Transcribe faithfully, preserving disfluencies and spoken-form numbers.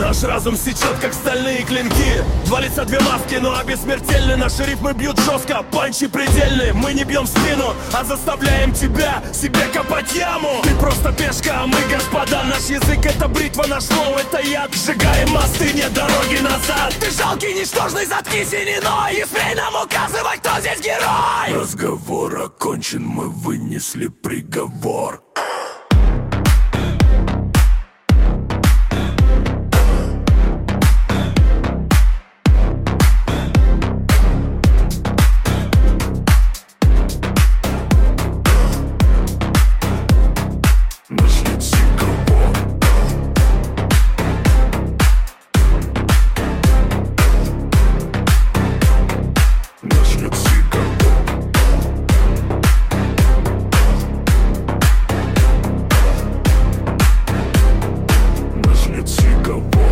Наш разум сечет, как стальные клинки. Два лица, две маски, но обессмертельны. Наши рифмы бьют жестко, панчи предельны. Мы не бьем в спину, а заставляем тебя себе копать яму. Ты просто пешка, а мы господа. Наш язык это бритва, наш флоу это яд. Сжигаем мосты, нет дороги назад. Ты жалкий, ничтожный, заткнись и не ной. И смей нам указывать, кто здесь герой. Разговор окончен, мы вынесли приговор. Go.